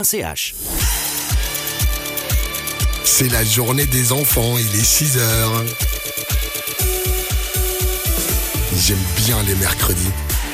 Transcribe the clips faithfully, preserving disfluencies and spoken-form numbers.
C H. C'est la journée des enfants, il est six heures. J'aime bien les mercredis.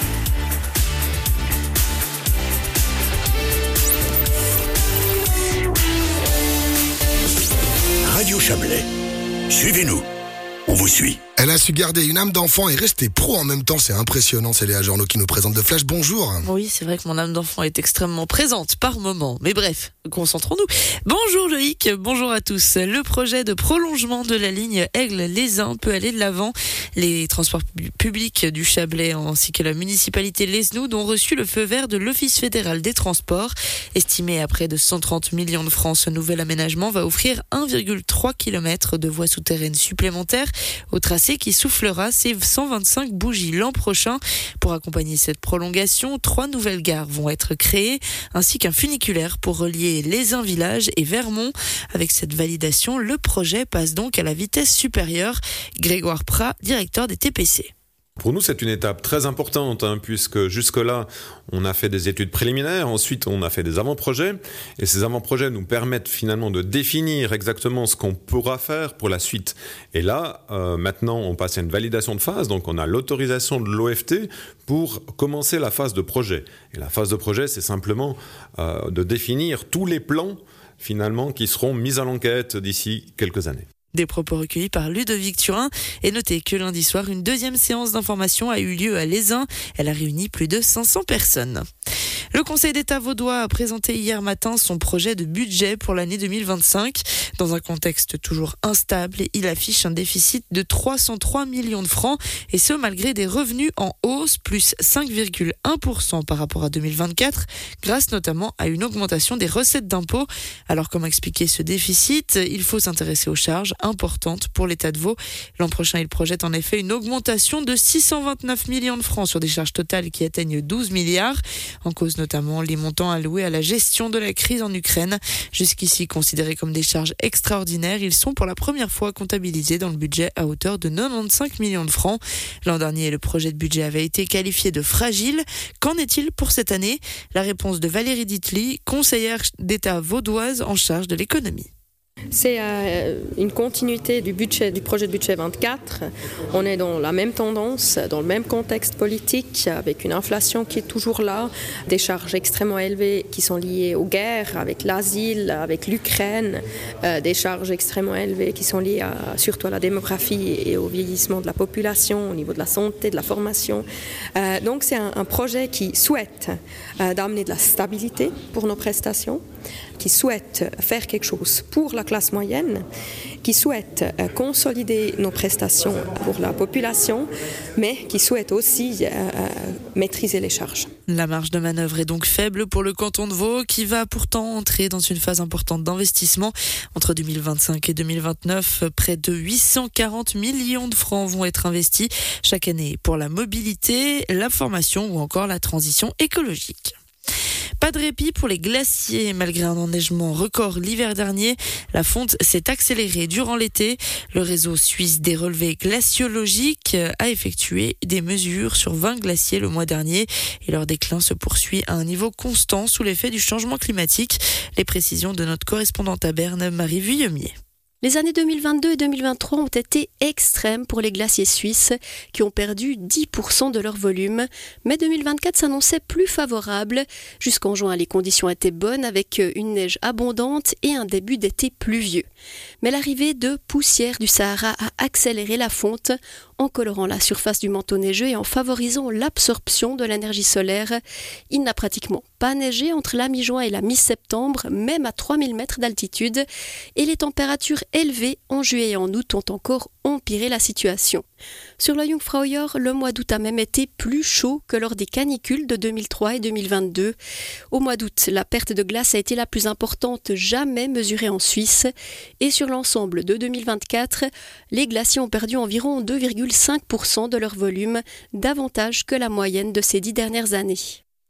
Radio Chablais. Suivez-nous. On vous suit. Elle a su garder une âme d'enfant et rester pro en même temps, c'est impressionnant. C'est Léa Journaux qui nous présente The Flash. Bonjour. Oui, c'est vrai que mon âme d'enfant est extrêmement présente par moment. Mais bref, concentrons-nous. Bonjour Loïc, bonjour à tous. Le projet de prolongement de la ligne Aigle-Lézin peut aller de l'avant. Les transports publics du Chablais ainsi que la municipalité Lesnoud ont reçu le feu vert de l'Office fédéral des transports. Estimé à près de cent trente millions de francs, ce nouvel aménagement va offrir un virgule trois kilomètres de voies souterraines supplémentaires au tracé qui soufflera ses cent vingt-cinq bougies l'an prochain. Pour accompagner cette prolongation, trois nouvelles gares vont être créées, ainsi qu'un funiculaire pour relier Lézin village et Vermont. Avec cette validation, le projet passe donc à la vitesse supérieure. Grégoire Prat, directeur des T P C. Pour nous, c'est une étape très importante, hein, puisque jusque-là, on a fait des études préliminaires, ensuite on a fait des avant-projets, et ces avant-projets nous permettent finalement de définir exactement ce qu'on pourra faire pour la suite. Et là, euh, maintenant, on passe à une validation de phase, donc on a l'autorisation de l'O F T pour commencer la phase de projet. Et la phase de projet, c'est simplement euh, de définir tous les plans, finalement, qui seront mis à l'enquête d'ici quelques années. Des propos recueillis par Ludovic Turin. Et notez que lundi soir, une deuxième séance d'information a eu lieu à Lézin. Elle a réuni plus de cinq cents personnes. Le Conseil d'État vaudois a présenté hier matin son projet de budget pour l'année deux mille vingt-cinq. Dans un contexte toujours instable, il affiche un déficit de trois cent trois millions de francs, et ce malgré des revenus en hausse, plus cinq virgule un pour cent par rapport à deux mille vingt-quatre, grâce notamment à une augmentation des recettes d'impôts. Alors comment expliquer ce déficit ? Il faut s'intéresser aux charges importantes pour l'État de Vaud. L'an prochain, il projette en effet une augmentation de six cent vingt-neuf millions de francs sur des charges totales qui atteignent douze milliards. En cause notamment les montants alloués à la gestion de la crise en Ukraine. Jusqu'ici considérés comme des charges extraordinaires, ils sont pour la première fois comptabilisés dans le budget à hauteur de quatre-vingt-quinze millions de francs. L'an dernier, le projet de budget avait été qualifié de fragile. Qu'en est-il pour cette année ? La réponse de Valérie Ditli, conseillère d'État vaudoise en charge de l'économie. C'est euh, une continuité du budget, du projet de budget vingt-quatre. On est dans la même tendance, dans le même contexte politique, avec une inflation qui est toujours là, des charges extrêmement élevées qui sont liées aux guerres, avec l'asile, avec l'Ukraine, euh, des charges extrêmement élevées qui sont liées à, surtout à la démographie et au vieillissement de la population, au niveau de la santé, de la formation. Euh, donc c'est un, un projet qui souhaite euh, d'amener de la stabilité pour nos prestations, qui souhaite faire quelque chose pour la classe moyenne, qui souhaite euh, consolider nos prestations pour la population, mais qui souhaite aussi euh, maîtriser les charges. La marge de manœuvre est donc faible pour le canton de Vaud, qui va pourtant entrer dans une phase importante d'investissement. Entre deux mille vingt-cinq et deux mille vingt-neuf, près de huit cent quarante millions de francs vont être investis chaque année pour la mobilité, la formation ou encore la transition écologique. Pas de répit pour les glaciers. Malgré un enneigement record l'hiver dernier, la fonte s'est accélérée durant l'été. Le réseau suisse des relevés glaciologiques a effectué des mesures sur vingt glaciers le mois dernier et leur déclin se poursuit à un niveau constant sous l'effet du changement climatique. Les précisions de notre correspondante à Berne, Marie Vuillemier. Les années deux mille vingt-deux et deux mille vingt-trois ont été extrêmes pour les glaciers suisses qui ont perdu dix pour cent de leur volume. Mais deux mille vingt-quatre s'annonçait plus favorable. Jusqu'en juin, les conditions étaient bonnes avec une neige abondante et un début d'été pluvieux. Mais l'arrivée de poussière du Sahara a accéléré la fonte en colorant la surface du manteau neigeux et en favorisant l'absorption de l'énergie solaire. Il n'a pratiquement pas neigé entre la mi-juin et la mi-septembre, même à trois mille mètres d'altitude, et les températures élevées en juillet et en août ont encore empiré la situation. Sur la Jungfraujoch, le mois d'août a même été plus chaud que lors des canicules de deux mille trois et deux mille vingt-deux. Au mois d'août, la perte de glace a été la plus importante jamais mesurée en Suisse. Et sur l'ensemble de deux mille vingt-quatre, les glaciers ont perdu environ deux virgule cinq pour cent de leur volume, davantage que la moyenne de ces dix dernières années.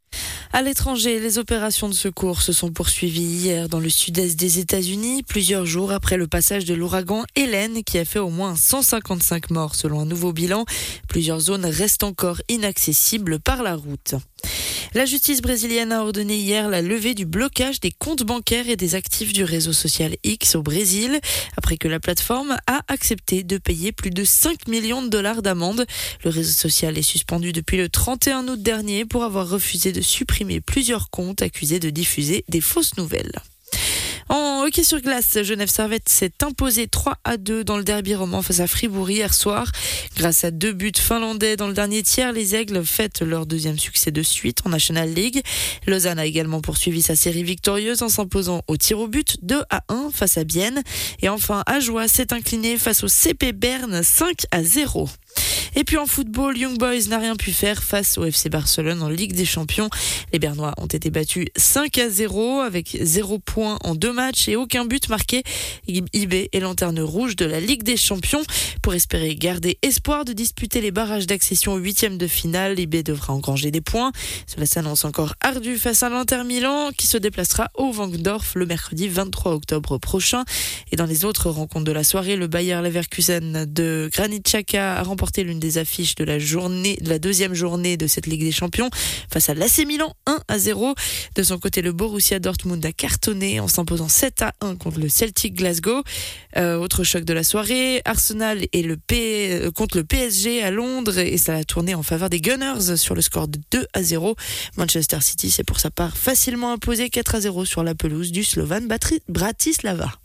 À l'étranger, les opérations de secours se sont poursuivies hier dans le sud-est des États-Unis, plusieurs jours après le passage de l'ouragan Hélène qui a fait au moins cent cinquante-cinq morts selon un nouveau bilan. Plusieurs zones restent encore inaccessibles par la route. La justice brésilienne a ordonné hier la levée du blocage des comptes bancaires et des actifs du réseau social X au Brésil, après que la plateforme a accepté de payer plus de cinq millions de dollars d'amende. Le réseau social est suspendu depuis le trente et un août dernier pour avoir refusé de supprimer plusieurs comptes accusés de diffuser des fausses nouvelles. En hockey sur glace, Genève Servette s'est imposé trois à deux dans le derby roman face à Fribourg hier soir. Grâce à deux buts finlandais dans le dernier tiers, les Aigles fêtent leur deuxième succès de suite en National League. Lausanne a également poursuivi sa série victorieuse en s'imposant au tir au but deux à un face à Bienne. Et enfin, Ajoie s'est incliné face au C P Berne cinq à zéro. Et puis en football, Young Boys n'a rien pu faire face au F C Barcelone en Ligue des Champions. Les Bernois ont été battus cinq à zéro avec zéro point en deux matchs et aucun but marqué. I B est lanterne rouge de la Ligue des Champions. Pour espérer garder espoir de disputer les barrages d'accession au huitième de finale, I B devra engranger des points. Cela s'annonce encore ardu face à l'Inter Milan qui se déplacera au Wankdorf le mercredi vingt-trois octobre prochain. Et dans les autres rencontres de la soirée, le Bayer Leverkusen de Granit Xhaka a remporté l'une des affiches de la journée, de la deuxième journée de cette Ligue des Champions face à l'A C Milan un à zéro. De son côté, le Borussia Dortmund a cartonné en s'imposant sept à un contre le Celtic Glasgow. Euh, autre choc de la soirée, Arsenal et le P... contre le P S G à Londres et ça a tourné en faveur des Gunners sur le score de deux à zéro. Manchester City s'est pour sa part facilement imposé quatre à zéro sur la pelouse du Slovan Bratislava.